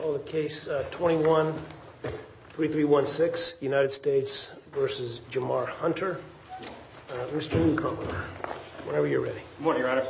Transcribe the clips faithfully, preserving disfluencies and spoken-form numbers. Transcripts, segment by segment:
Call the case uh, twenty-one thirty-three sixteen, United States versus Jamar Hunter. Uh, Mister Newcomer, whenever you're ready. Good morning, Your Honor.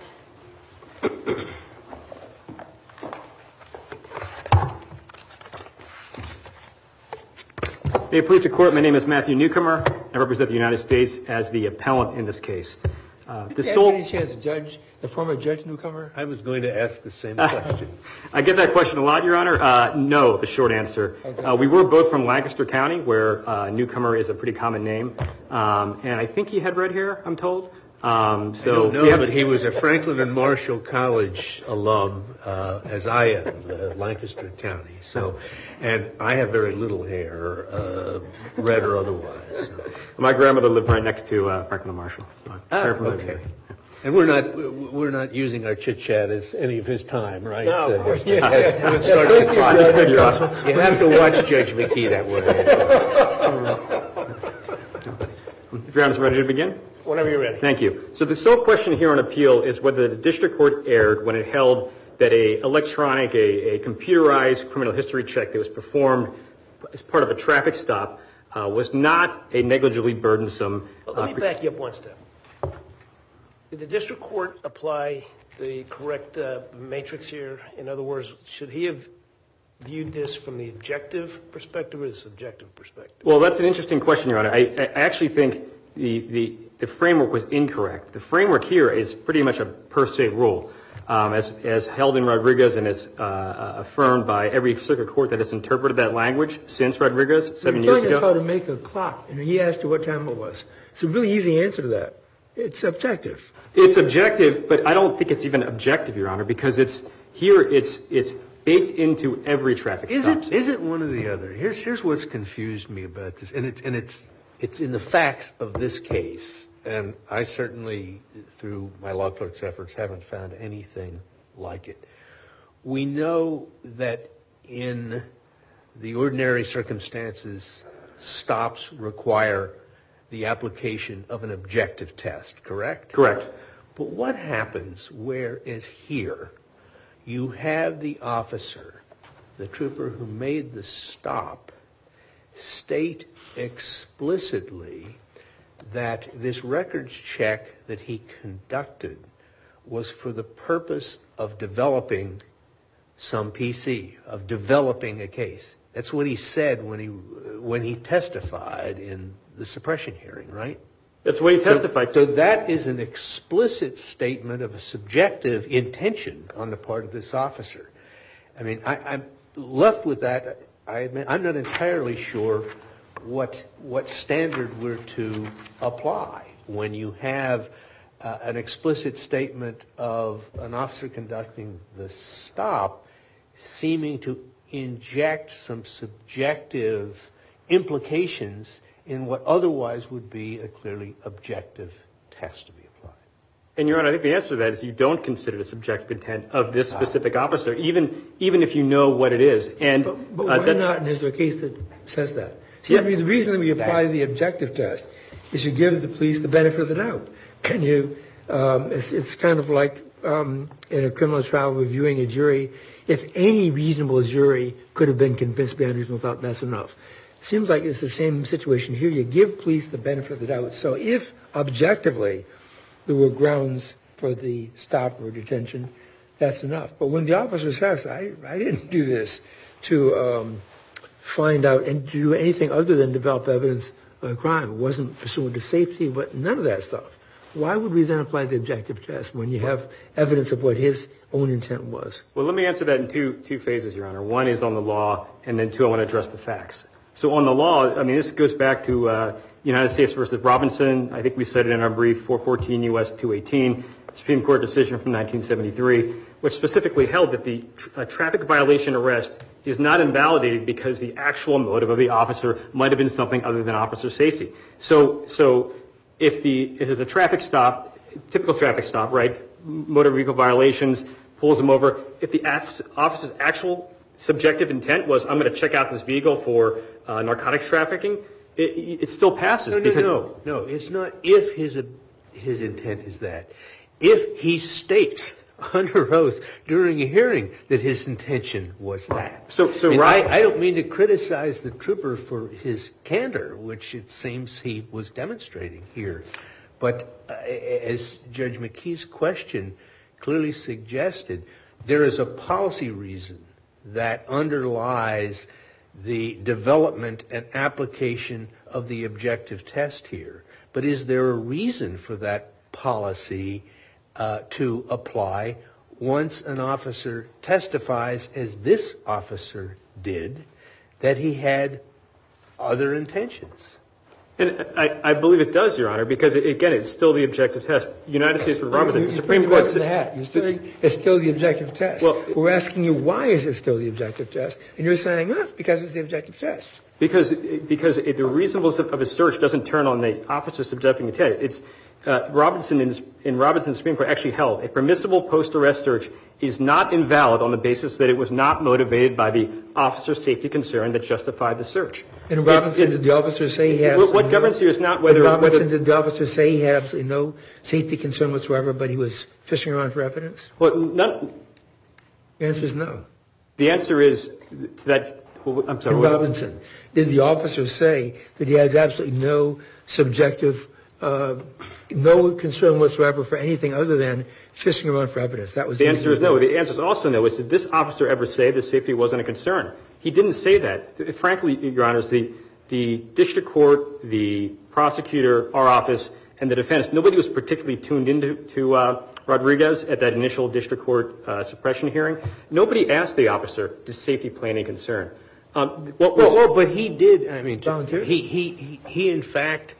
May it please the Court, my name is Matthew Newcomer. I represent the United States as the appellant in this case. Uh, the sole any chance, Judge, the former Judge Newcomer? I was going to ask the same question. I get that question a lot, Your Honor. Uh, no, the short answer. Okay. Uh, we were both from Lancaster County, where uh, Newcomer is a pretty common name. Um, and I think he had red hair, I'm told. Um, so I don't know, have, but he was a Franklin and Marshall College alum, uh, as I am, uh, Lancaster County. So, and I have very little hair, uh, red or otherwise. So. My grandmother lived right next to uh, Franklin and Marshall. So I'm ah, very familiar. Okay. And we're not we're not using our chit chat as any of his time, right? No, of course. Yes, yes. Start the clock. Good, Your Honor. You have to watch Judge McKee that way. If Your Honor is ready to begin. Whenever you're ready. Thank you. So the sole question here on appeal is whether the district court erred when it held that a electronic, a, a computerized criminal history check that was performed as part of a traffic stop uh, was not a negligibly burdensome. Well, let me uh, back you up one step. Did the district court apply the correct uh, matrix here? In other words, should he have viewed this from the objective perspective or the subjective perspective? Well, that's an interesting question, Your Honor. I, I actually think the, the, the framework was incorrect. The framework here is pretty much a per se rule, um, as, as held in Rodriguez and as uh, affirmed by every circuit court that has interpreted that language since Rodriguez seven years ago. You're telling us how to make a clock, and he asked you what time it was. It's a really easy answer to that. It's objective. It's objective, but I don't think it's even objective, Your Honor, because it's here. It's it's baked into every traffic is stop. It, is it one or the other? Here's here's what's confused me about this, and it's and it's it's in the facts of this case. And I certainly, through my law clerk's efforts, haven't found anything like it. We know that in the ordinary circumstances, stops require the application of an objective test, correct? Correct. But what happens whereas here you have the officer, the trooper who made the stop, state explicitly that this records check that he conducted was for the purpose of developing some P C, of developing a case. That's what he said when he when he testified in the suppression hearing, right? That's what he testified. So, so that is an explicit statement of a subjective intention on the part of this officer. I mean, I, I'm left with that. I admit, I'm not entirely sure what what standard we're to apply when you have uh, an explicit statement of an officer conducting the stop seeming to inject some subjective implications in what otherwise would be a clearly objective test to be applied. And, Your Honor, I think the answer to that is you don't consider the subjective intent of this specific ah. officer, even even if you know what it is. And But, but uh, why not, and is there a case that says that? See, yeah. I mean, the reason that we apply the objective test is you give the police the benefit of the doubt. Can you, um, it's, it's kind of like um, in a criminal trial reviewing a jury, if any reasonable jury could have been convinced beyond reasonable doubt, that's enough. Seems like it's the same situation here. You give police the benefit of the doubt. So if objectively there were grounds for the stop or detention, that's enough. But when the officer says, I, I didn't do this to um, find out and do anything other than develop evidence of a crime, it wasn't pursuant to safety, but none of that stuff. Why would we then apply the objective test when you have evidence of what his own intent was? Well, let me answer that in two two phases, Your Honor. One is on the law, and then two, I want to address the facts. So on the law, I mean, this goes back to uh, United States versus Robinson. I think we said it in our brief, four fourteen U S two eighteen, Supreme Court decision from nineteen seventy-three, which specifically held that the tr- a traffic violation arrest is not invalidated because the actual motive of the officer might have been something other than officer safety. So, so if the if there's a traffic stop, typical traffic stop, right, motor vehicle violations, pulls him over, if the officer's actual subjective intent was, I'm going to check out this vehicle for uh, narcotics trafficking, it, it still passes. No, no, no, no. It's not if his his intent is that. If he states under oath during a hearing that his intention was that. So, so I, mean, Rob- I, I don't mean to criticize the trooper for his candor, which it seems he was demonstrating here. But uh, as Judge McKee's question clearly suggested, there is a policy reason that underlies the development and application of the objective test here. But is there a reason for that policy uh, to apply once an officer testifies, as this officer did, that he had other intentions? And I, I believe it does, Your Honor, because, it, again, it's still the objective test. United States v. Robinson, the Supreme Court said... That. You're saying it's still the objective test. Well, we're asking you, why is it still the objective test? And you're saying, oh, because it's the objective test. Because because it, the reasonableness of a search doesn't turn on the officer subjecting the test. It's uh, Robinson in, in Robinson's Supreme Court actually held a permissible post-arrest search is not invalid on the basis that it was not motivated by the officer's safety concern that justified the search. And Robinson, it's, it's, did the officer say he had... What, what governs here is not whether... Robinson, whether, did the officer say he had absolutely no safety concern whatsoever, but he was fishing around for evidence? Well, none... The answer is no. The answer is to that... Well, I'm sorry. In Robinson, did the officer say that he had absolutely no subjective, uh, no concern whatsoever for anything other than fishing around for evidence? That was the answer is no. The answer is also no. Is did this officer ever say that safety wasn't a concern? He didn't say that. Frankly, Your Honors, the the district court, the prosecutor, our office, and the defense, nobody was particularly tuned into to uh, Rodriguez at that initial district court uh, suppression hearing. Nobody asked the officer, does safety play any concern? Um, what was, well, well, but he did. I mean, volunteer? He, he he he in fact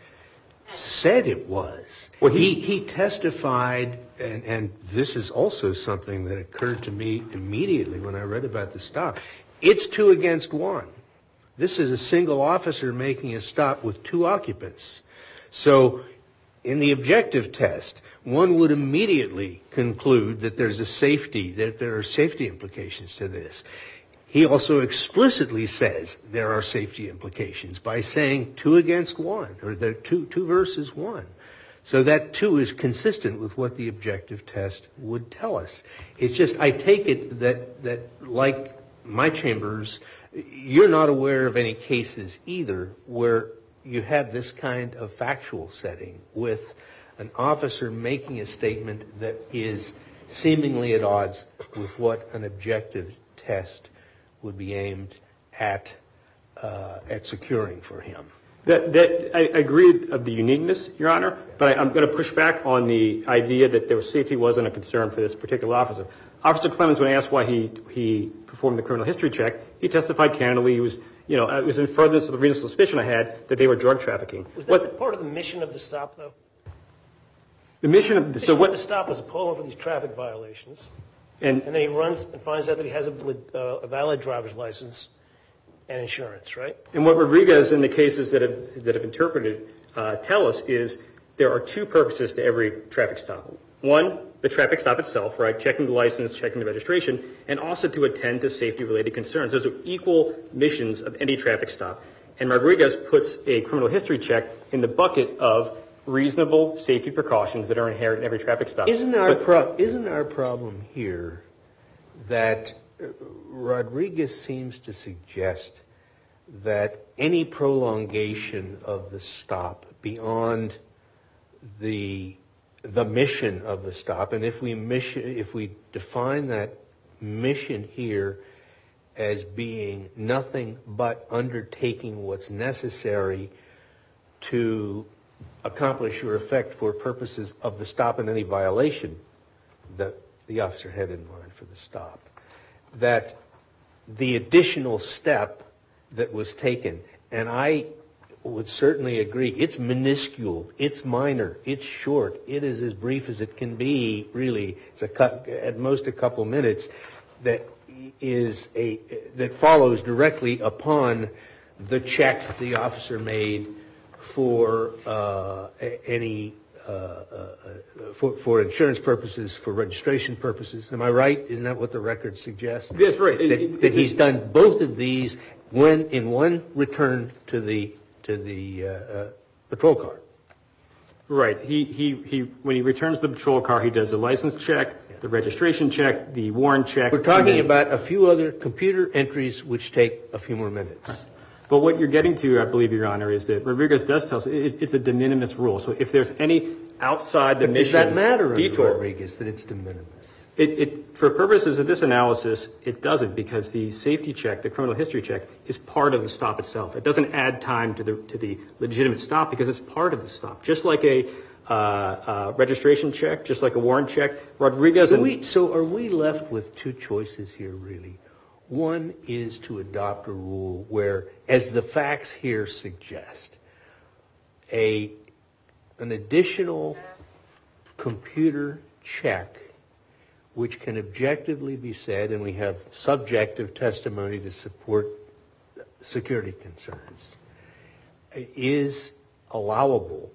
said it was. Well, he, he he testified, and and this is also something that occurred to me immediately when I read about the stop. It's two against one. This is a single officer making a stop with two occupants. So, in the objective test, one would immediately conclude that there's a safety, that there are safety implications to this. He also explicitly says there are safety implications by saying two against one, or the two two versus one. So that two is consistent with what the objective test would tell us. It's just, I take it that that like my chambers, you're not aware of any cases either where you have this kind of factual setting with an officer making a statement that is seemingly at odds with what an objective test would be aimed at uh, at securing for him. That, that I agree of the uniqueness, Your Honor, but I, I'm going to push back on the idea that there was safety wasn't a concern for this particular officer. Officer Clemens, when asked why he he performed the criminal history check, he testified candidly. He was, you know, it was in furtherance of the reasonable suspicion I had that they were drug trafficking. Was that what, part of the mission of the stop, though? The mission of the, mission so what of the stop was to pull over these traffic violations. And, and then he runs and finds out that he has a, uh, a valid driver's license and insurance, right? And what Rodriguez and the cases that have that have interpreted uh, tell us is there are two purposes to every traffic stop. One, the traffic stop itself, right, checking the license, checking the registration, and also to attend to safety-related concerns. Those are equal missions of any traffic stop. And Rodriguez puts a criminal history check in the bucket of reasonable safety precautions that are inherent in every traffic stop. Isn't our pro- isn't our problem here that Rodriguez seems to suggest that any prolongation of the stop beyond the the mission of the stop, and if we mission, if we define that mission here as being nothing but undertaking what's necessary to accomplish your effect for purposes of the stop and any violation that the officer had in mind for the stop, that the additional step that was taken, and I would certainly agree, it's minuscule, it's minor, it's short, it is as brief as it can be, really. It's a cut, at most a couple minutes, that is a that follows directly upon the check the officer made for uh, any uh, uh, for, for insurance purposes, for registration purposes. Am I right? Isn't that what the record suggests? That's right. That, It, that he's done both of these when in one return to the to the uh, uh, patrol car. Right. He, he, he, when he returns the patrol car, he does a license check, the registration check, the warrant check. We're talking about a few other computer entries which take a few more minutes. Right. But what you're getting to, I believe, Your Honor, is that Rodriguez does tell us it, it's a de minimis rule. So if there's any outside the but mission does that matter detour, in Rodriguez that it's de minimis? It, it, for purposes of this analysis, it doesn't, because the safety check, the criminal history check, is part of the stop itself. It doesn't add time to the to the legitimate stop because it's part of the stop. Just like a uh, uh, registration check, just like a warrant check, Rodriguez. So, and, we, so are we left with two choices here, really? One is to adopt a rule where, as the facts here suggest, a an additional computer check, which can objectively be said, and we have subjective testimony to support security concerns, is allowable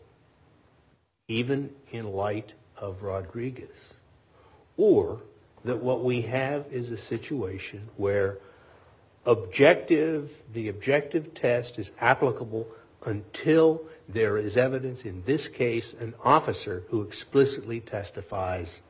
even in light of Rodriguez. Or that what we have is a situation where objective, the objective test is applicable until there is evidence, in this case, an officer who explicitly testifies,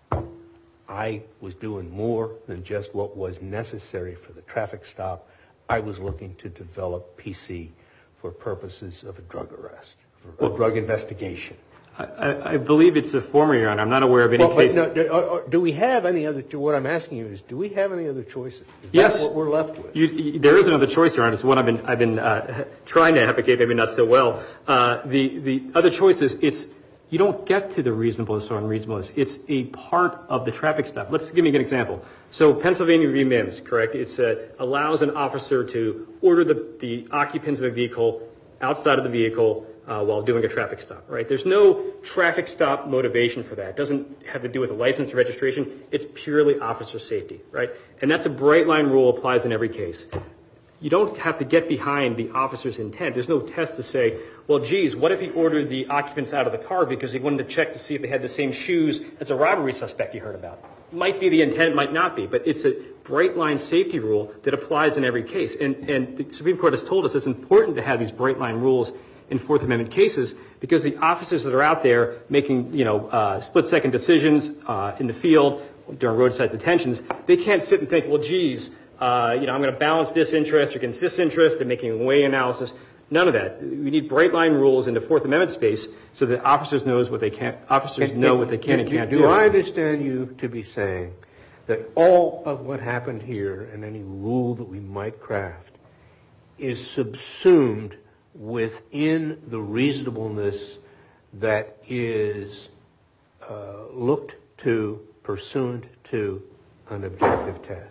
I was doing more than just what was necessary for the traffic stop. I was looking to develop P C for purposes of a drug arrest, for a well, drug investigation. I, I believe it's the former, Your Honor. I'm not aware of any well, case. No, do, do we have any other, what I'm asking you is, do we have any other choices? Is yes. that what we're left with? You, you, there is another choice, Your Honor. It's one I've been, I've been uh, trying to advocate, maybe not so well. Uh, the, the other choice is it's, you don't get to the reasonableness or unreasonableness. It's a part of the traffic stop. Let's give me an example. So Pennsylvania v. Mims, correct? It uh, allows an officer to order the, the occupants of a vehicle outside of the vehicle uh, while doing a traffic stop, right? There's no traffic stop motivation for that. It doesn't have to do with a license or registration. It's purely officer safety, right? And that's a bright line rule, applies in every case. You don't have to get behind the officer's intent. There's no test to say, well, geez, what if he ordered the occupants out of the car because he wanted to check to see if they had the same shoes as a robbery suspect you heard about? Might be the intent, might not be, but it's a bright line safety rule that applies in every case. And, and the Supreme Court has told us it's important to have these bright line rules in Fourth Amendment cases because the officers that are out there making, you know, uh, split second decisions uh, in the field during roadside detentions, they can't sit and think, well, geez, uh, you know, I'm going to balance this interest against this interest and making a way analysis. None of that. We need bright line rules in the Fourth Amendment space so that officers knows what they can. Officers and, know and, what they can and can't do. Do I understand you to be saying that all of what happened here and any rule that we might craft is subsumed within the reasonableness that is uh, looked to pursuant to an objective test?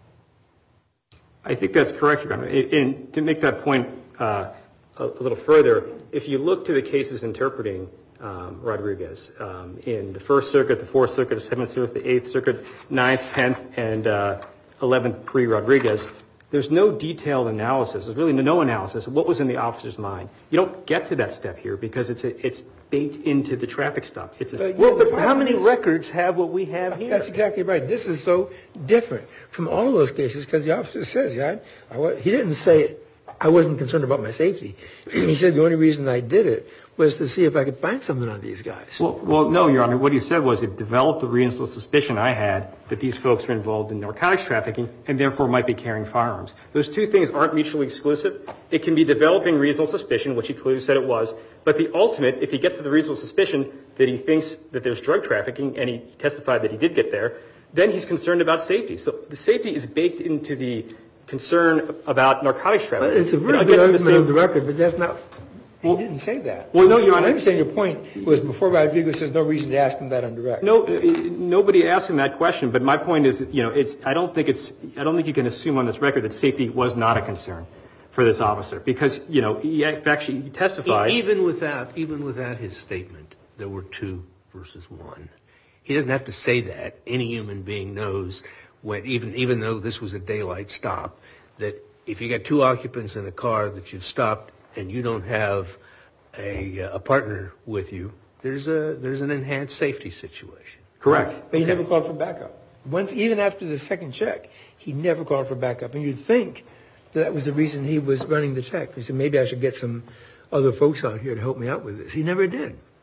I think that's correct, Your Honor. And to make that point uh, a, a little further, if you look to the cases interpreting um, Rodriguez um, in the First Circuit, the Fourth Circuit, the Seventh Circuit, the Eighth Circuit, Ninth, Tenth, and uh, Eleventh pre-Rodriguez, there's no detailed analysis. There's really no analysis of what was in the officer's mind. You don't get to that step here because it's a, it's baked into the traffic stop. It's a uh, well, but how many records have what we have here? That's exactly right. This is so different from all of those cases because the officer says, yeah, I, I, he didn't say I wasn't concerned about my safety. He said the only reason I did it was to see if I could find something on these guys. Well, well, no, Your Honor. What he said was it developed the reasonable suspicion I had that these folks were involved in narcotics trafficking and therefore might be carrying firearms. Those two things aren't mutually exclusive. It can be developing reasonable suspicion, which he clearly said it was, but the ultimate, if he gets to the reasonable suspicion that he thinks that there's drug trafficking and he testified that he did get there, then he's concerned about safety. So the safety is baked into the concern about narcotics trafficking. Well, it's a really good argument on the record, but that's not... He didn't say that. Well, no, Your Honor. I understand your point was before Rodriguez says no reason to ask him that on direct. No, uh, nobody asked him that question. But my point is, you know, it's. I don't think it's. I don't think you can assume on this record that safety was not a concern for this officer because, you know, he actually he testified. Even without, even without his statement, there were two versus one. He doesn't have to say that. Any human being knows when, even even though this was a daylight stop, that if you got two occupants in a car that you've stopped and you don't have a, a partner with you, there's a there's an enhanced safety situation. Correct. But he never called for backup. Once, even after the second check, he never called for backup. And you'd think that, that was the reason he was running the check. He said, maybe I should get some other folks out here to help me out with this. He never did.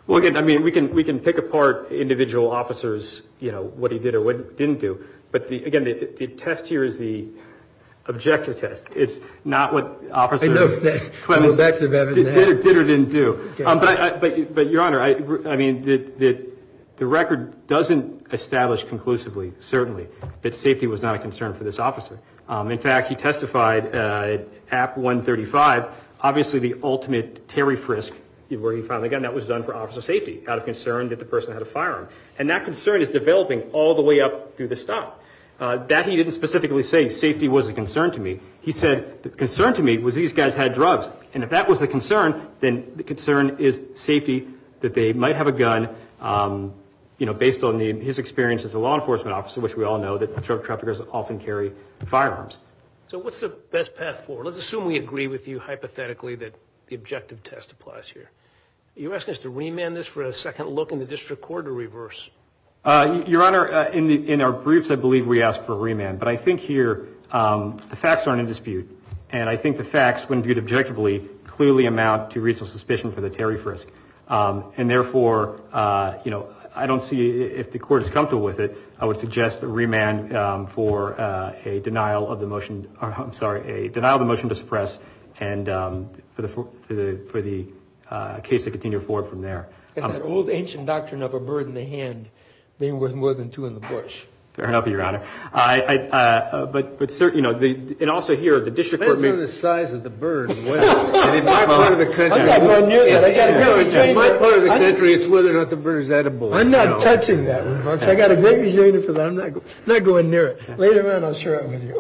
Well, again, I mean, we can we can pick apart individual officers, you know, what he did or what didn't do. But the, again, the, the test here is the objective test. It's not what Officer I know that. Clemens Go back to the did, did, or, did or didn't do. Okay. Um, but, I, I, but but Your Honor, I I mean the the the record doesn't establish conclusively, certainly, that safety was not a concern for this officer. Um, in fact, he testified uh, at A P one thirty-five. Obviously, the ultimate Terry frisk, where he found the gun, that was done for officer safety, out of concern that the person had a firearm. And that concern is developing all the way up through the stop. Uh, that he didn't specifically say safety was a concern to me. He said the concern to me was these guys had drugs. And if that was the concern, then the concern is safety, that they might have a gun, um, you know, based on the, his experience as a law enforcement officer, which we all know that drug traffickers often carry firearms. So what's the best path forward? Let's assume we agree with you hypothetically that the objective test applies here. Are you asking us to remand this for a second look in the district court or reverse? Uh, Your Honor, uh, in, the, in our briefs, I believe we asked for a remand. But I think here um, the facts aren't in dispute. And I think the facts, when viewed objectively, clearly amount to reasonable suspicion for the Terry frisk. Um, and therefore, uh, you know, I don't see, if the court is comfortable with it, I would suggest a remand um, for uh, a denial of the motion, or, I'm sorry, a denial of the motion to suppress and um, for the, for the, for the uh, case to continue forward from there. It's Um, that old ancient doctrine of a bird in the hand being worth more than two in the bush. Fair enough, Your Honor. I, I, uh, but, but, sir, you know, the, and also here, the district court Depends may... on the size of the bird. And in my part of the country... I'm not going near that. I got to No, go. in my part of the country, it's whether or not the bird is edible. I'm not you know. touching that one, folks. I got a great rejoinder for that. I'm not, go, not going near it. Later on, I'll share it with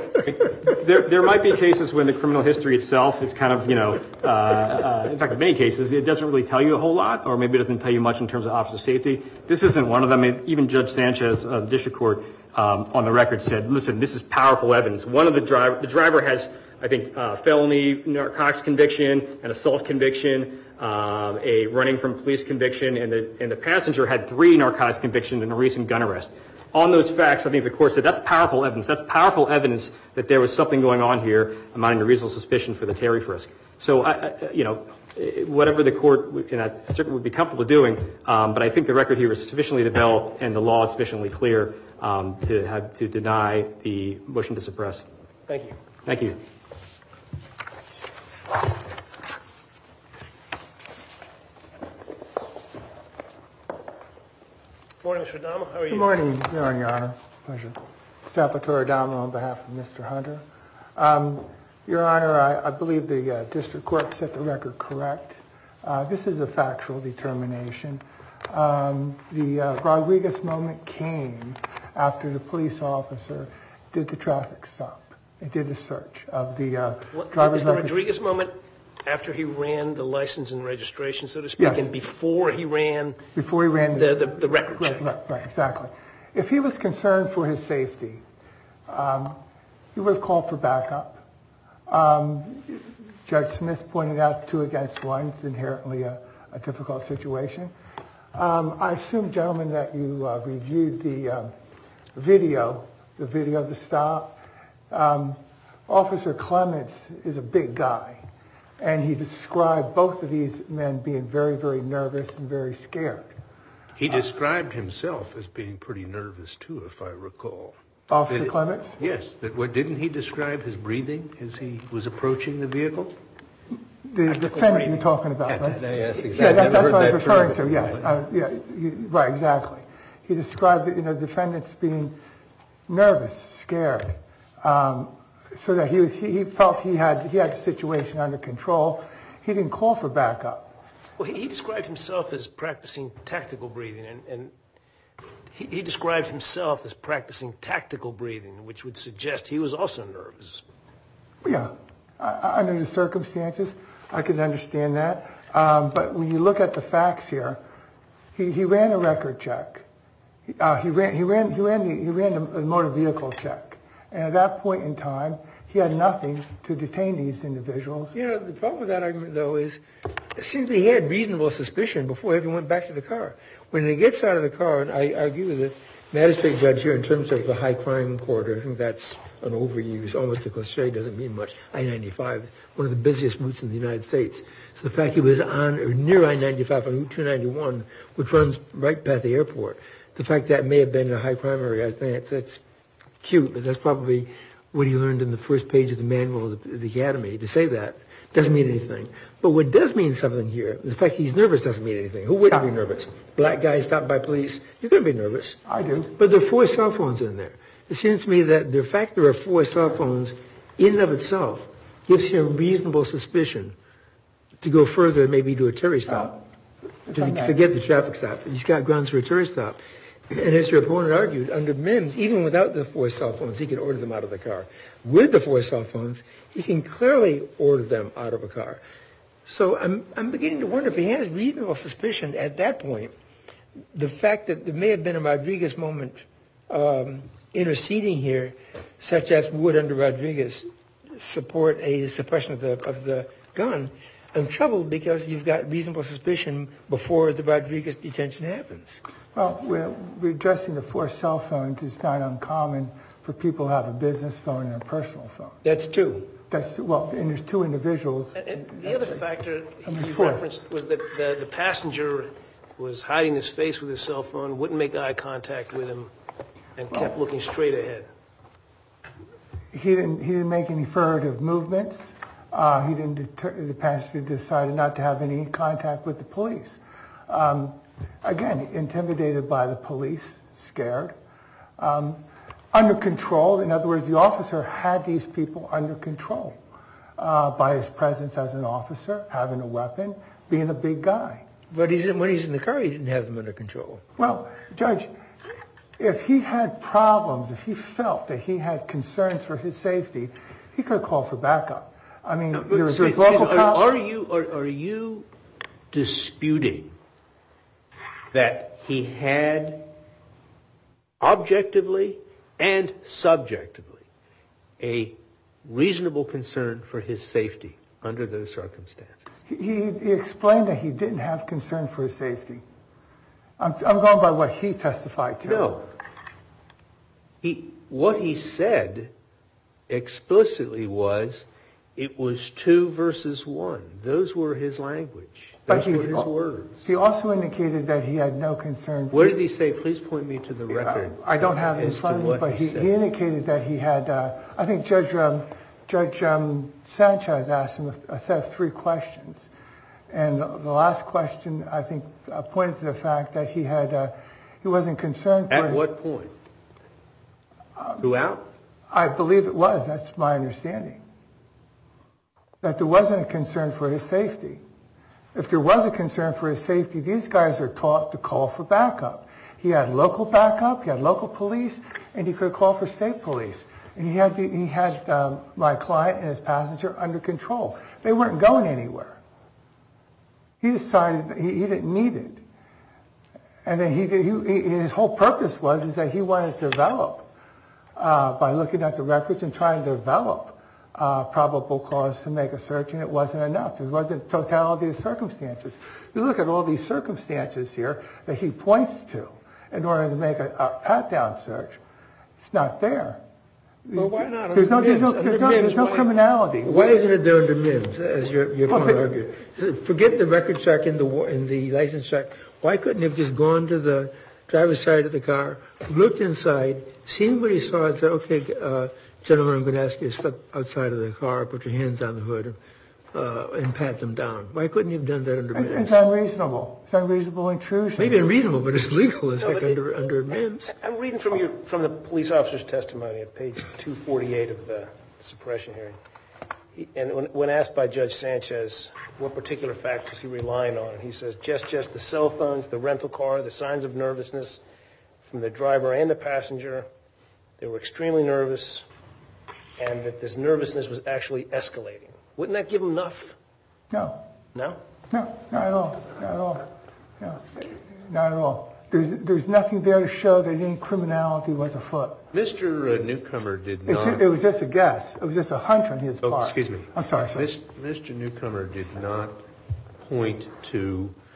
you. There, there might be cases when the criminal history itself is kind of, you know, uh, uh, in fact, in many cases, it doesn't really tell you a whole lot, or maybe it doesn't tell you much in terms of officer safety. This isn't one of them. I mean, even Judge Sanchez of the district court um, on the record said, listen, this is powerful evidence. One of the driver, the driver has, I think, uh, felony narcotics conviction, an assault conviction, um, a running from police conviction, and the, and the passenger had three narcotics convictions and a recent gun arrest. On those facts, I think the court said that's powerful evidence. That's powerful evidence that there was something going on here amounting to reasonable suspicion for the Terry frisk. So, I, I, you know, whatever the court, and I certainly would be comfortable doing, um, but I think the record here is sufficiently developed and the law is sufficiently clear um, to have to deny the motion to suppress. Thank you. Thank you. Morning, Mister Adamo. How are you? Good morning, Your Honor. Your Honor. Pleasure. Salvatore Adamo on behalf of Mister Hunter. Um, Your Honor, I, I believe the uh, district court set the record correct. Uh, this is a factual determination. Um, the uh, Rodriguez moment came after the police officer did the traffic stop. They did the search of the uh, What, driver's is the license. Rodriguez moment after he ran the license and registration, so to speak, Yes. and before he ran Before he ran the, the, the record Right, check? right, right, exactly. If he was concerned for his safety, um, he would have called for backup. Um, Judge Smith pointed out two against one. It's inherently a, a difficult situation. Um, I assume, gentlemen, that you uh, reviewed the um, video, the video of the stop. Um, Officer Clements is a big guy, and he described both of these men being very, very nervous and very scared. He described himself as being pretty nervous, too, if I recall. Officer Did- Clements? Yes. That, what, didn't he describe his breathing as he was approaching the vehicle? The defendant you're talking about, Yeah, right? yes, exactly. Yeah, that, Never that's heard what I that was referring term to, yes. before. Uh, yeah, you- right, exactly. He described, you know, defendants being nervous, scared, um, so that he, was, he he felt he had he had the situation under control. He didn't call for backup. Well, he, he described himself as practicing tactical breathing, and, and he, he described himself as practicing tactical breathing, which would suggest he was also nervous. Yeah, uh, under the circumstances, I can understand that. Um, but when you look at the facts here, he, he ran a record check. Uh, he ran he ran he ran the, he ran a, a motor vehicle check, and at that point in time, he had nothing to detain these individuals. You know, the problem with that argument, though, is it seems he had reasonable suspicion before he even went back to the car. When he gets out of the car, and I argue with it, magistrate judge here, in terms of the high crime corridor, I think that's an overuse, almost a cliche, doesn't mean much. I ninety-five, one of the busiest routes in the United States. So the fact he was on or near I ninety-five on Route two ninety-one, which runs right past the airport, the fact that may have been a high crime area, I think that's, that's cute, but that's probably what he learned in the first page of the manual of the, of the academy. To say that doesn't mean anything. But what does mean something here, the fact he's nervous doesn't mean anything. Who wouldn't be nervous? Black guy stopped by police, you're going to be nervous. I do. But there are four cell phones in there. It seems to me that the fact there are four cell phones in and of itself gives him reasonable suspicion to go further, maybe to a Terry stop. Uh, to forget the traffic stop. He's got grounds for a Terry stop. And as your opponent argued, under Mims, even without the four cell phones, he can order them out of the car. With the four cell phones, he can clearly order them out of a car. So I'm I'm beginning to wonder if he has reasonable suspicion at that point. The fact that there may have been a Rodriguez moment um, interceding here, such as would under Rodriguez support a suppression of the of the gun. I'm troubled because you've got reasonable suspicion before the Rodriguez detention happens. Well, we're, we're addressing the four cell phones. It's not uncommon for people to have a business phone and a personal phone. That's two. That's, well, and there's two individuals. And, and the other factor I mean, he four. referenced was that the, the passenger was hiding his face with his cell phone, wouldn't make eye contact with him, and Well, kept looking straight ahead. He didn't, he didn't make any furtive movements. Uh, he didn't deter, the passenger decided not to have any contact with the police. Um, again, intimidated by the police, scared. Um, under control, in other words, the officer had these people under control uh, by his presence as an officer, having a weapon, being a big guy. But he's in, when he's in the car, he didn't have them under control. Well, Judge, if he had problems, if he felt that he had concerns for his safety, he could call for backup. I mean, No, there's, excuse there's me, local are, cops. are you are, are you disputing that he had objectively and subjectively a reasonable concern for his safety under those circumstances? He, he explained that he didn't have concern for his safety. I'm, I'm going by what he testified to. No. He, what he said explicitly was it was two versus one. Those were his language. But Those he, were his words. He also indicated that he had no concern. Where did he say? Please point me to the record. Uh, I don't have it in as front to of me, what but he, said. he indicated that he had, uh, I think Judge, um, Judge um, Sanchez asked him a set of three questions. And the last question, I think, uh, pointed to the fact that he had, uh, he wasn't concerned for... At what point? Um, Throughout? I believe it was. That's my understanding. That there wasn't a concern for his safety. If there was a concern for his safety, these guys are taught to call for backup. He had local backup, he had local police, and he could call for state police. And he had the, he had um, my client and his passenger under control. They weren't going anywhere. He decided that he, he didn't need it. And then he, he, he his whole purpose was is that he wanted to develop uh, by looking at the records and trying to develop Uh, probable cause to make a search, and it wasn't enough. It wasn't totality of circumstances. You look at all these circumstances here that he points to in order to make a, a pat-down search. It's not there. Well, why not? There's no, Under there's no, Mims, there's under no, Mims, there's no why- criminality. Why isn't it there under Mims, as your, your Well, opponent but- argued? Forget the record check and the, wa- and the license check. Why couldn't he have just gone to the driver's side of the car, looked inside, seen what he saw, and said, okay, uh, gentlemen, I'm going to ask you to step outside of the car, put your hands on the hood, uh, and pat them down. Why couldn't you have done that under It's, Mims? it's unreasonable. It's unreasonable intrusion. Maybe unreasonable, but it's legal as No, heck but it- under, under Mims. I'm reading from your from the police officer's testimony at page two forty-eight of the suppression hearing. He, and when, when asked by Judge Sanchez what particular factors he relying on, he says just just the cell phones, the rental car, the signs of nervousness from the driver and the passenger. They were extremely nervous, and that this nervousness was actually escalating. Wouldn't that give him enough? No. No? No, not at all. Not at all. No, not at all. There's, there's nothing there to show that any criminality was afoot. Mister Newcomer did It's not. ju- it was just a guess. It was just a hunch on his Oh, part. excuse me. I'm sorry, sir. Mis- Mister Newcomer did not point to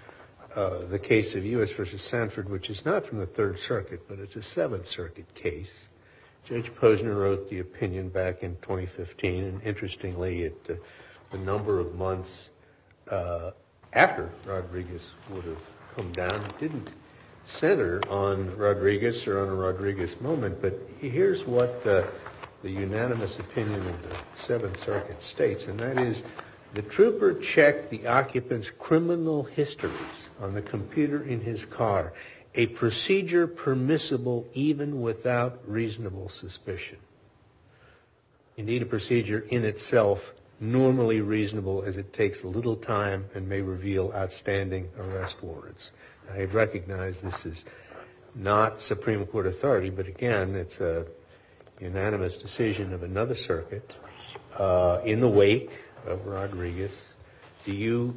uh, the case of U S versus Sanford, which is not from the Third Circuit, but it's a Seventh Circuit case. Judge Posner wrote the opinion back in twenty fifteen, and interestingly, it, uh, the number of months uh, after Rodriguez would have come down, it didn't center on Rodriguez or on a Rodriguez moment, but here's what the, the unanimous opinion of the Seventh Circuit states, and that is, the trooper checked the occupant's criminal histories on the computer in his car, a procedure permissible even without reasonable suspicion. Indeed, a procedure in itself normally reasonable, as it takes little time and may reveal outstanding arrest warrants. I recognize this is not Supreme Court authority, but again, it's a unanimous decision of another circuit uh, in the wake of Rodriguez. Do you,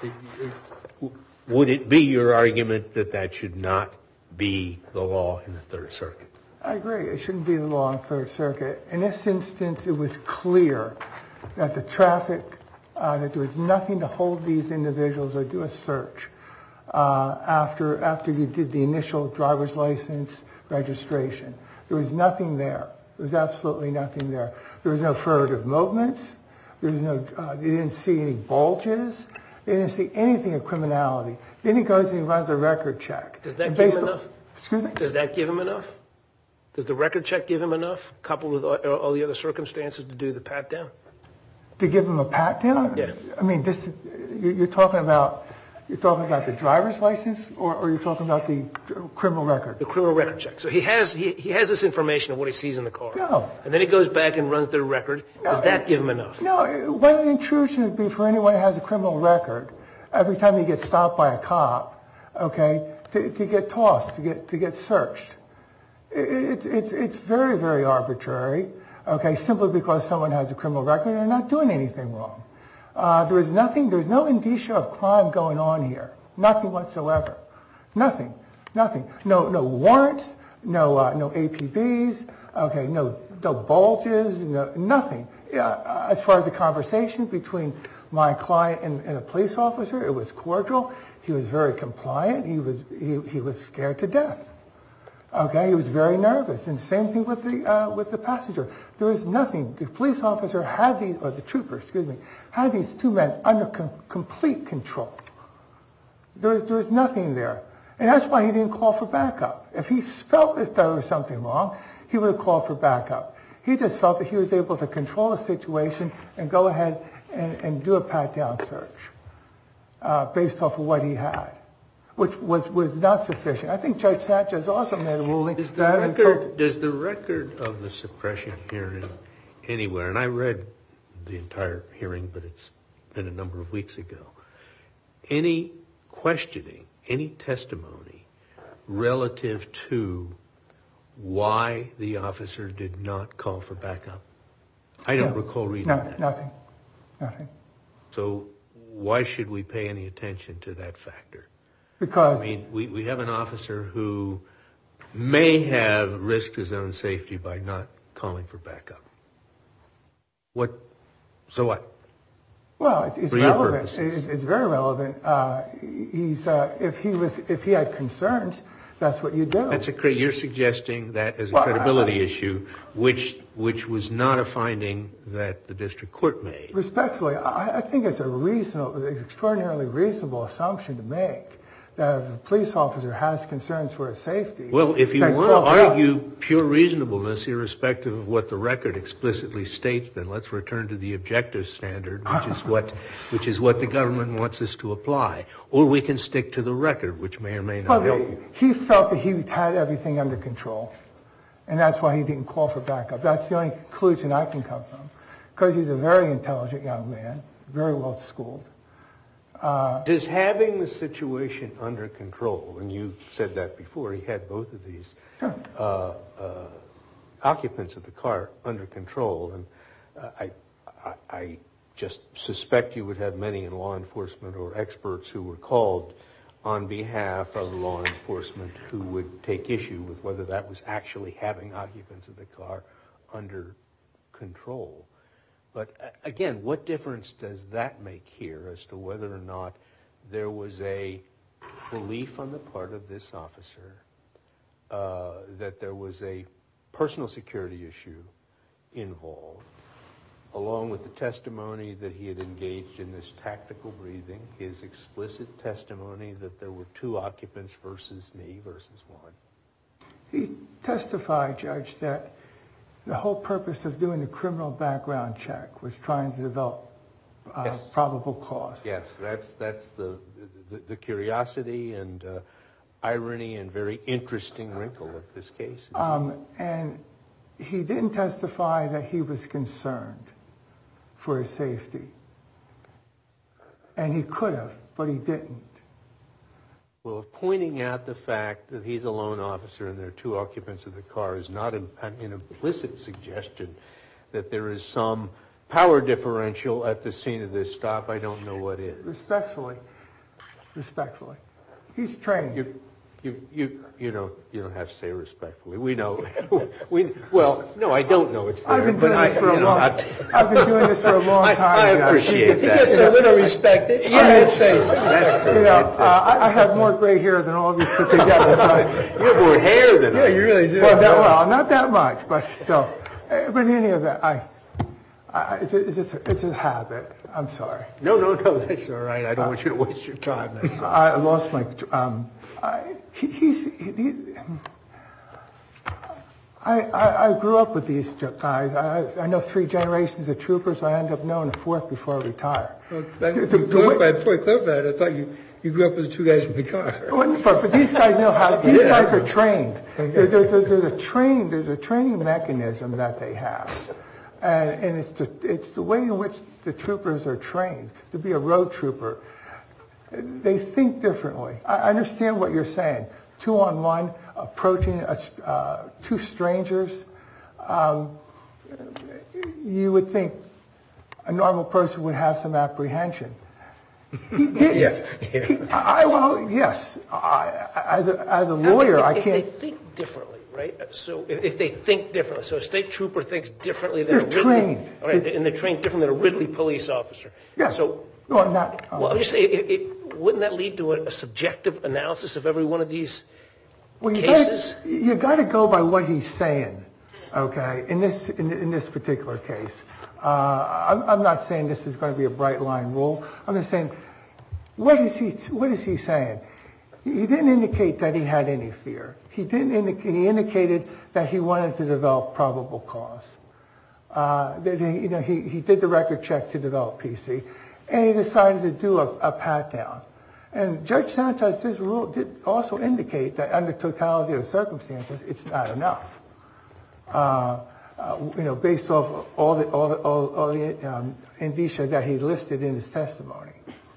uh, would it be your argument that that should not be the law in the Third Circuit? I agree. It shouldn't be the law in the Third Circuit. In this instance, it was clear that the traffic, uh, that there was nothing to hold these individuals or do a search uh, after after you did the initial driver's license registration. There was nothing there. There was absolutely nothing there. There was no furtive movements. There was no. Uh, they didn't see any bulges. They didn't see anything of criminality. Then he goes and he runs a record check. Does that And give based him on- enough? Excuse me? Does that give him enough? Does the record check give him enough, coupled with all, all the other circumstances, to do the pat down? To give him a pat down? Yeah. I mean, this, you- you're talking about, you're talking about the driver's license, or, or you're talking about the criminal record? The criminal record check. So he has he, he has this information of what he sees in the car. No. And then he goes back and runs the record. Does No, that it- give him enough? No, what an intrusion it would be for anyone who has a criminal record, every time you get stopped by a cop, okay, to, to get tossed, to get to get searched. It, it, it's it's very, very arbitrary, okay, simply because someone has a criminal record and they're not doing anything wrong. Uh, there is nothing, there's no indicia of crime going on here. Nothing whatsoever. Nothing. Nothing. No no warrants, no uh, no A P Bs, okay, no no bulges, no, nothing. Uh, as far as the conversation between my client and, and a police officer, it was cordial. He was very compliant. He was he, he was scared to death. Okay, he was very nervous, and same thing with the uh, with the passenger. There was nothing. The police officer had these, or the trooper, excuse me, had these two men under com- complete control. There was there was nothing there, and that's why he didn't call for backup. If he felt that there was something wrong, he would have called for backup. He just felt that he was able to control the situation and go ahead and, and do a pat-down search uh, based off of what he had, which was, was not sufficient. I think Judge Sanchez also made a ruling. Does the that record, does the record of the suppression hearing anywhere, and I read the entire hearing, but it's been a number of weeks ago, any questioning, any testimony relative to why the officer did not call for backup? I don't No. recall reading No, that. nothing, nothing. So why should we pay any attention to that factor? Because I mean, we, we have an officer who may have risked his own safety by not calling for backup. What? So what? Well, it's, it's For your relevant. purposes. It's, it's very relevant. Uh, he's uh, if he was if he had concerns, that's what you do. That's a cre- you're suggesting that as a Well, credibility I- issue, which which was not a finding that the district court made. Respectfully, I, I think it's a reasonable, it's extraordinarily reasonable assumption to make that if a police officer has concerns for his safety. Well, if you they want call to for help. argue pure reasonableness, irrespective of what the record explicitly states, then let's return to the objective standard, which is what which is what the government wants us to apply. Or we can stick to the record, which may or may not Well, help you. he felt that he had everything under control, and that's why he didn't call for backup. That's the only conclusion I can come from, because he's a very intelligent young man, very well schooled. Does having the situation under control, and you said that before, he had both of these Sure. uh, uh, occupants of the car under control, and uh, I, I, I just suspect you would have many in law enforcement or experts who were called on behalf of law enforcement who would take issue with whether that was actually having occupants of the car under control. But uh, again, what difference does that make here as to whether or not there was a belief on the part of this officer uh, that there was a personal security issue involved, along with the testimony that he had engaged in this tactical breathing, his explicit testimony that there were two occupants versus me versus one. He testified, Judge, that the whole purpose of doing the criminal background check was trying to develop uh, Yes. probable cause. Yes, that's that's the the, the curiosity and uh, irony and very interesting wrinkle of this case. Um, and he didn't testify that he was concerned for his safety. And he could have, but he didn't. Well, if pointing out the fact that he's a lone officer and there are two occupants of the car is not an, an implicit suggestion that there is some power differential at the scene of this stop, I don't know what is. Respectfully, respectfully, he's trained. You, you, you, you don't, you don't have to say respectfully. We know. we well, no, I don't know it's there. I've been but doing I, this for a you know, long. I- I've been doing this for a long I- time. I Judge. appreciate He that. gets a little respect. Yeah, I'd say so. That's You true. know, uh, I, I have more gray hair than all of you put together. So, You have more hair than I. Yeah, you really do. well, that, well, not that much, but still. Uh, But in any event, I, I, it's, a, it's, a, it's a habit. I'm sorry. No, no, no, that's all right. I don't want you to waste your time. That's all. I lost my. Um, I, he, he's. He, he, I, I, I grew up with these guys. I, I know three generations of troopers. I end up knowing a fourth before I retire. Well, that, The- the- you the way- clarified, before you clarified, I thought you, you grew up with the two guys in the car. But, but these guys know how. These Yeah. guys are trained. There, there, there, there's a train. There's a training mechanism that they have, and, and it's the it's the way in which the troopers are trained to be a road trooper. They think differently. I understand what you're saying. Two on one, approaching a, uh, two strangers. Um, you would think a normal person would have some apprehension. He didn't. Yeah. He, I, well, yes. I, as a as a lawyer, if, I if can't. they think differently, right? So if, if they think differently, so a state trooper thinks differently than They're a Ridley, trained. all right, and they're trained differently than a Ridley police officer. Yes. So, Well, not. uh, well, I'm just saying, it, it, wouldn't that lead to a, a subjective analysis of every one of these Well, you cases? Gotta, you got to go by what he's saying, okay? In this in, in this particular case, uh, I'm, I'm not saying this is going to be a bright line rule. I'm just saying, what is he what is he saying? He didn't indicate that he had any fear. He didn't indicate. He indicated that he wanted to develop probable cause. Uh, that he, you know, he, he did the record check to develop P C, and he decided to do a, a pat down. And Judge Sanchez, this rule did also indicate that under totality of circumstances, it's not enough. Uh, uh, you know, based off all the all the, all, all the um, indicia that he listed in his testimony.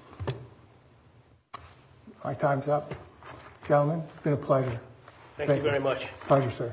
My time's up, gentlemen. It's been a pleasure. Thank, Thank you very much. Pleasure, sir.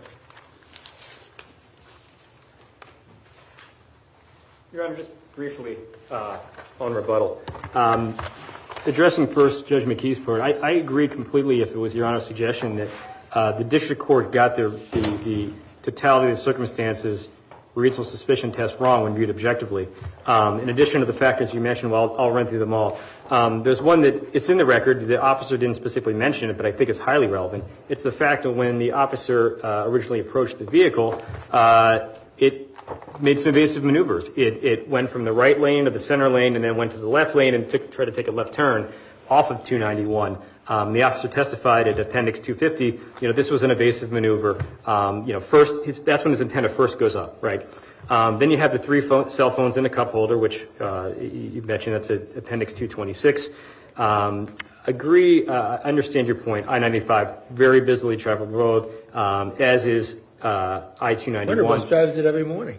Your Honor, just briefly uh, on rebuttal. Um, addressing first Judge McKee's part, I, I agree completely if it was Your Honor's suggestion that uh, the district court got the, the, the totality of the circumstances reasonable suspicion test wrong when viewed objectively. Um, in addition to the factors you mentioned, well, I'll, I'll run through them all. Um, there's one that it's in the record. The officer didn't specifically mention it, but I think it's highly relevant. It's the fact that when the officer uh, originally approached the vehicle, uh, it made some evasive maneuvers. It, it went from the right lane to the center lane and then went to the left lane and took, tried to take a left turn off of two ninety-one. Um, the officer testified at Appendix two fifty, you know, this was an evasive maneuver. Um, you know, first, his, that's when his antenna first goes up, right? Um, then you have the three phone, cell phones in the cup holder, which uh, you mentioned, that's at Appendix two twenty-six. Um, agree, uh, understand your point. I ninety-five, very busily traveled road, um, as is uh, I two ninety-one. Wonder bus drives it every morning.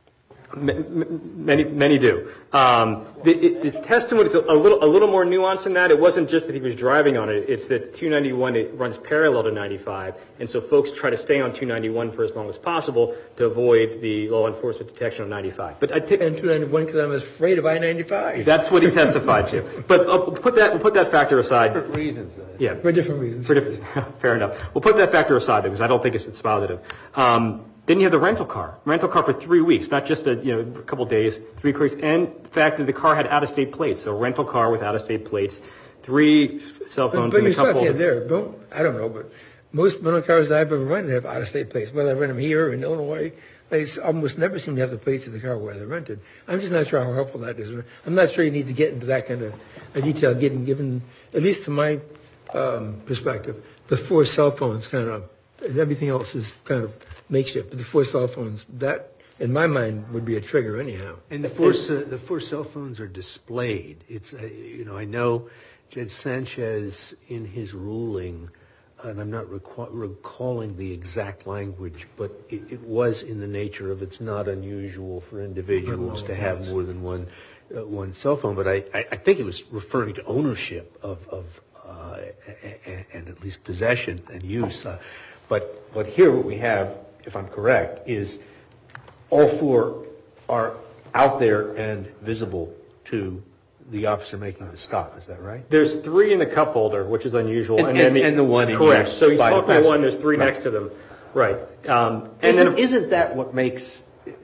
Many, many do. Um, the, it, the testimony is a, a little, a little more nuanced than that. It wasn't just that he was driving on it. It's that two ninety-one, it runs parallel to ninety-five, and so folks try to stay on two ninety-one for as long as possible to avoid the law enforcement detection of ninety-five. But I think And two ninety-one because I'm afraid of I ninety-five. that's what he testified to. But uh, put that, we'll put that factor aside. Different reasons. uh, Yeah, For different reasons. for different, fair enough. We'll put that factor aside because I don't think it's dispositive. Um, Then you have the rental car. Rental car for three weeks, not just a you know a couple days, three weeks, and the fact that the car had out-of-state plates. So a rental car with out-of-state plates, three cell phones But in the you cup stop holder. there. Don't, I don't know, but most rental cars I've ever rented have out-of-state plates. Whether I rent them here or in Illinois, they almost never seem to have the plates of the car where they're rented. I'm just not sure how helpful that is. I'm not sure you need to get into that kind of a detail, getting given, at least to my um, perspective, the four cell phones kind of, everything else is kind of makeshift. But the four cell phones, that, in my mind, would be a trigger anyhow. And the four, uh, the four cell phones are displayed. It's, uh, you know, I know Judge Sanchez in his ruling, and I'm not requ- recalling the exact language, but it, it was in the nature of it's not unusual for individuals to have more than one uh, one cell phone. But I, I, I think it was referring to ownership of, of uh, and, and at least possession and use. Uh, but but here what we have, if I'm correct, is all four are out there and visible to the officer making the stop. Is that right? There's three in the cup holder, which is unusual. And- then and- and the one in correct. use So he's by the talking to passenger. one, there's three Right. next to them. Right. Um, and Isn't, then isn't that what makes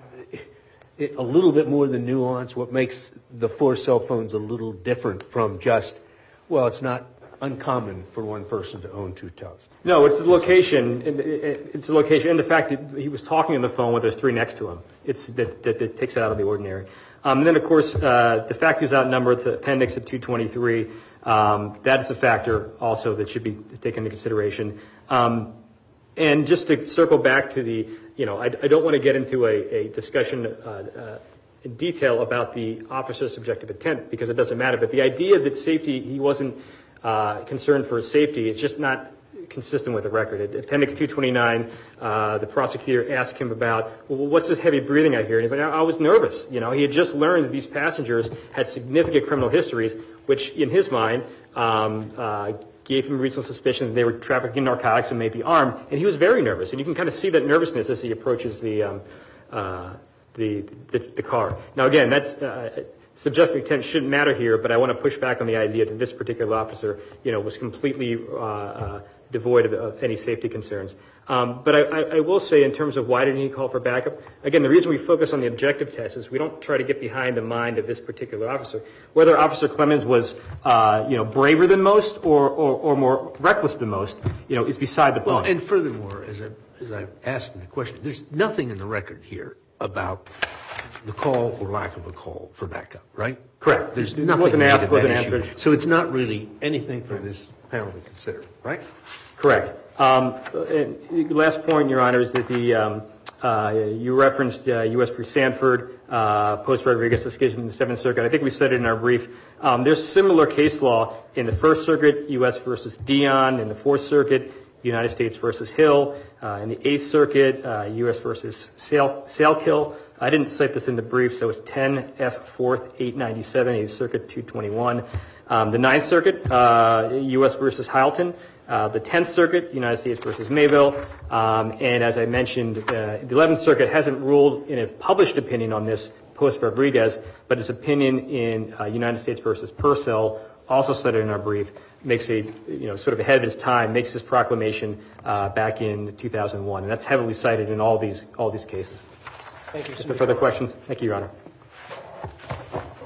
it a little bit more than nuance? What makes the four cell phones a little different from just, well, it's not uncommon for one person to own two teles. No, it's the location. it- it- It's the location, and the fact that he was talking on the phone when there's three next to him. It's that, that, that takes it out of the ordinary. Um, and then, of course, uh, the fact he was outnumbered, the appendix at two twenty-three. Um, that is a factor also that should be taken into consideration. Um, and just to circle back to the, you know, I, I don't want to get into a, a discussion uh, uh, in detail about the officer's subjective intent because it doesn't matter. But the idea that safety, he wasn't uh, concerned for his safety, is just not consistent with the record. At appendix two twenty-nine, uh, the prosecutor asked him about, well, what's this heavy breathing I hear? And he's like, I, I was nervous. You know, he had just learned that these passengers had significant criminal histories, which in his mind um, uh, gave him reasonable suspicion that they were trafficking narcotics and maybe armed. And he was very nervous. And you can kind of see that nervousness as he approaches the um, uh, the, the the car. Now, again, that's uh, subjective intent shouldn't matter here, but I want to push back on the idea that this particular officer, you know, was completely uh, uh, devoid of, of any safety concerns. Um, but I, I, I will say, in terms of why didn't he call for backup, again, the reason we focus on the objective test is we don't try to get behind the mind of this particular officer. Whether Officer Clemens was, uh, you know, braver than most or, or, or more reckless than most, you know, is beside the point. Well, and furthermore, as I as I've asked in the question, there's nothing in the record here about the call or lack of a call for backup, right? Correct. There's It nothing wasn't made asked, of wasn't that issue. answered. So it's not really anything for this panel to consider, right? Correct. Um, and last point, Your Honor, is that the um, uh, you referenced uh, U S v. Sanford, uh, post-Rodriguez decision in the Seventh Circuit. I think we said it in our brief. Um, there's similar case law in the First Circuit, U S versus Dion, in the Fourth Circuit, United States versus Hill, uh, in the Eighth Circuit, uh, U S versus Salkill. I didn't cite this in the brief, so it's ten F fourth eight ninety-seven, Eighth Circuit two twenty-one. Um, the Ninth Circuit, uh, U S versus Hylton. Uh, the Tenth Circuit, United States versus Mayville, um, and as I mentioned, uh, the Eleventh Circuit hasn't ruled in a published opinion on this post-Rodriguez, but its opinion in uh, United States versus Purcell, also cited in our brief, makes a, you know, sort of ahead of its time, makes this proclamation uh, back in two thousand one, and that's heavily cited in all these all these cases. Thank you. If there are further questions, thank you, Your Honor.